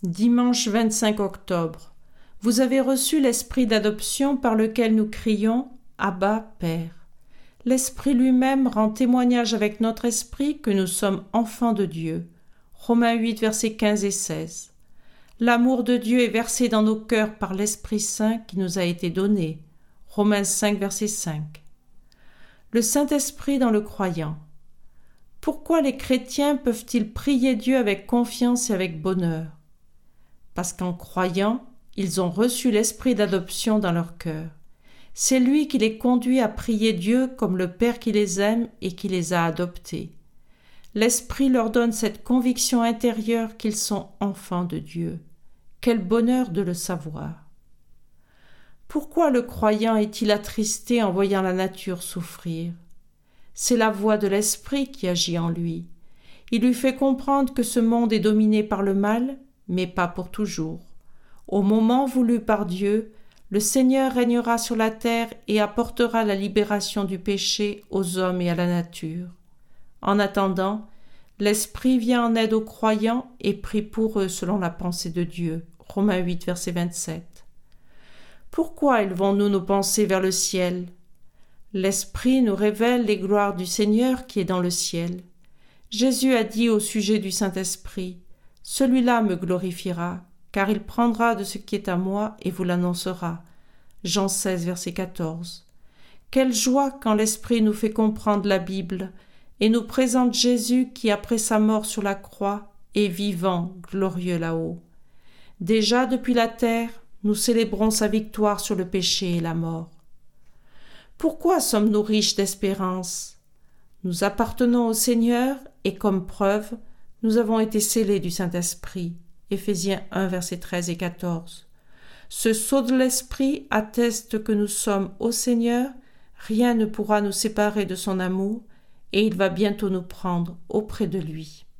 Dimanche 25 octobre. Vous avez reçu l'esprit d'adoption par lequel nous crions « Abba, Père ». L'Esprit lui-même rend témoignage avec notre esprit que nous sommes enfants de Dieu. Romains 8, versets 15 et 16. L'amour de Dieu est versé dans nos cœurs par l'Esprit Saint qui nous a été donné. Romains 5, verset 5. Le Saint-Esprit dans le croyant. Pourquoi les chrétiens peuvent-ils prier Dieu avec confiance et avec bonheur ? Parce qu'en croyant, ils ont reçu l'esprit d'adoption dans leur cœur. C'est lui qui les conduit à prier Dieu comme le Père qui les aime et qui les a adoptés. L'Esprit leur donne cette conviction intérieure qu'ils sont enfants de Dieu. Quel bonheur de le savoir! Pourquoi le croyant est-il attristé en voyant la nature souffrir ? C'est la voix de l'Esprit qui agit en lui. Il lui fait comprendre que ce monde est dominé par le mal, mais pas pour toujours. Au moment voulu par Dieu, le Seigneur régnera sur la terre et apportera la libération du péché aux hommes et à la nature. En attendant, l'Esprit vient en aide aux croyants et prie pour eux selon la pensée de Dieu. Romains 8, verset 27. Pourquoi élevons-nous nos pensées vers le ciel ? L'Esprit nous révèle les gloires du Seigneur qui est dans le ciel. Jésus a dit au sujet du Saint-Esprit : « Celui-là me glorifiera, car il prendra de ce qui est à moi et vous l'annoncera. » Jean 16, verset 14. Quelle joie quand l'Esprit nous fait comprendre la Bible et nous présente Jésus qui, après sa mort sur la croix, est vivant, glorieux là-haut. Déjà depuis la terre, nous célébrons sa victoire sur le péché et la mort. Pourquoi sommes-nous riches d'espérance ? Nous appartenons au Seigneur et comme preuve, nous avons été scellés du Saint-Esprit. Éphésiens 1, versets 13 et 14. Ce sceau de l'Esprit atteste que nous sommes au Seigneur, rien ne pourra nous séparer de son amour, et il va bientôt nous prendre auprès de lui.